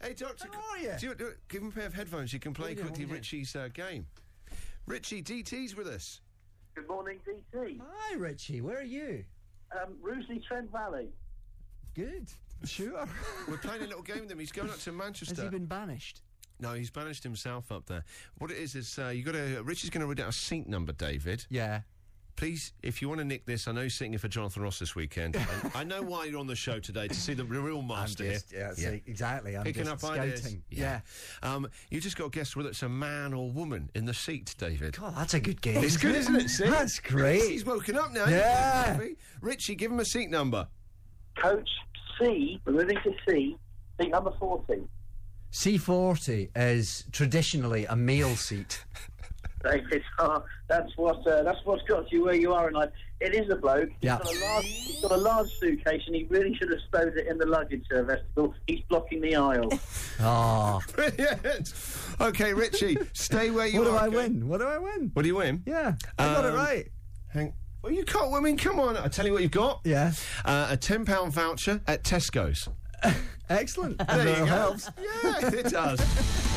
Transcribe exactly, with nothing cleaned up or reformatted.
Hey, Doctor, How are you? Do you, do, give him a pair of headphones. You can play Yeah, quickly yeah. Richie's uh, game. Richie, D T's with us. Good morning, D T. Hi, Richie. Where are you? Um, Ruseley, Trent Valley. Good. Sure. We're playing a little game with him. He's going up to Manchester. Has he been banished? No, he's banished himself up there. What it is is uh, you got to. Richie's going to read out a seat number, David. Yeah. Please, if you want to nick this, I know you're sitting in for Jonathan Ross this weekend. I, I know why you're on the show today, to see the real master I'm just, here. yeah, see, exactly. I'm Picking just up scouting. ideas. Yeah. Um, you just got to guess whether it's a man or woman in the seat, David. God, that's a good game. It's good, isn't it? See? That's great. He's woken up now. Yeah. Richie, give him a seat number. Coach C, we're moving to C, seat number forty. C forty is traditionally a male seat. David, oh, that's what uh, that's what's got you where you are in life. It is a bloke. Yeah. He's got a large, he's got a large suitcase, and he really should have stowed it in the luggage uh, vestibule. He's blocking the aisle. Oh. Brilliant. Okay, Richie, stay where you What are. do I okay? win? What do I win? What do you win? Yeah. I got it Um, right. Hang. Well, you can't. I mean, come on. I'll tell you what you've got. Yeah. Uh, a ten pound voucher at Tesco's. Excellent. There you That go. helps. Yeah, it does.